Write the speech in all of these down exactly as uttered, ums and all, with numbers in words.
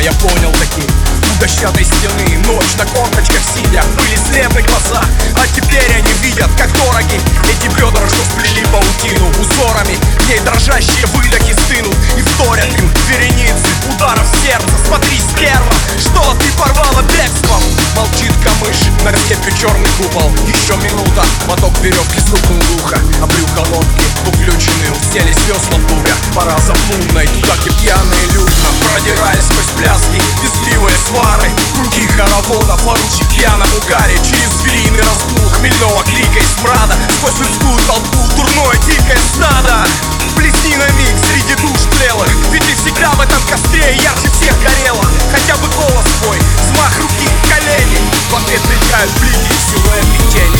я понял таки. У дощатой стены ночь на корточках сидя, были слепы глаза, а теперь они видят, как дороги эти бедра, что сплели паутину узорами. В ней дрожащие выдохи стынут и вторят им вереницы ударов сердца. Смотри, стерва, что ты порвала бегством. Молчит камыш, на степи черный купол. Еще минута, моток веревки стукнул ухо, а брюхо лодки уключены, уселись весла буга. Пора за лунной, туда, где пьяные людно продираясь сквозь пляски, визгливые свары, круги хоровода, поручик пьяном угаре. Через звериный разгул хмельного крика и смрада, сквозь людскую толпу дурное дикое стадо. Блесни на миг среди душ тлелых, ведь ты всегда в этом костре ярче всех горела. Хотя бы голос твой, взмах руки, колени, в ответ мелькают блики, силуэты тени.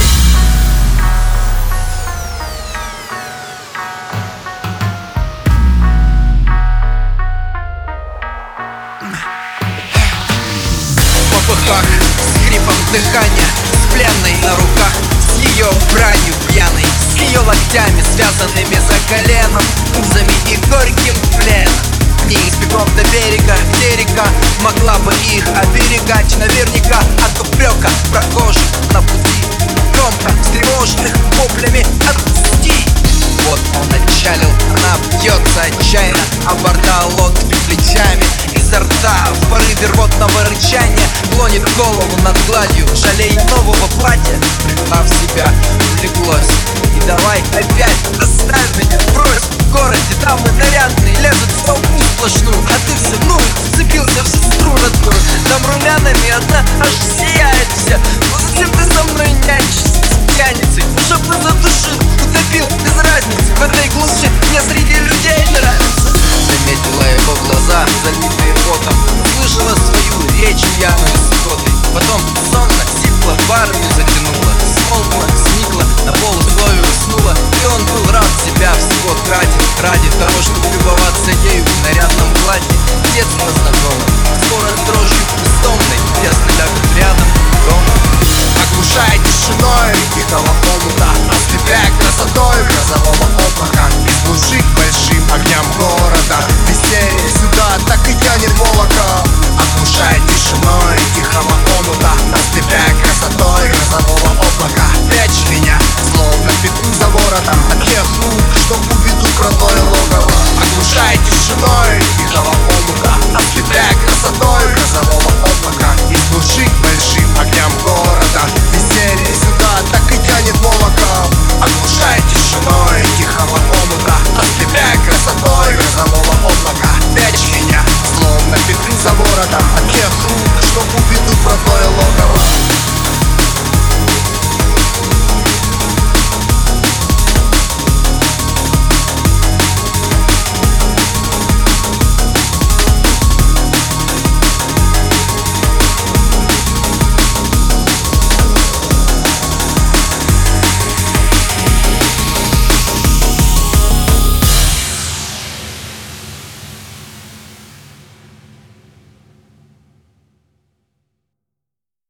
В попыхах, с хрипом дыхания, с пленной на руках, с ее бранью пьяной, с ее локтями, связанными за коленом, узами и горьким пленом. Не избегом до берега, где река могла бы их оберегать наверняка от упрека прохожих на пути, громко встревоженных воплями «Отпусти!». Вот он отчалил, она бьется отчаянно о борта лодки плечами. Изо рта в порыве рвотного рычания клонит голову над гладью, жалей нового платья. Пригнав себя, улеглось. И давай опять оставь меня, брось. В городе дамы нарядные лезут в толпу сплошную, а ты все, ну, вцепился в сестру родную. Там румянами одна аж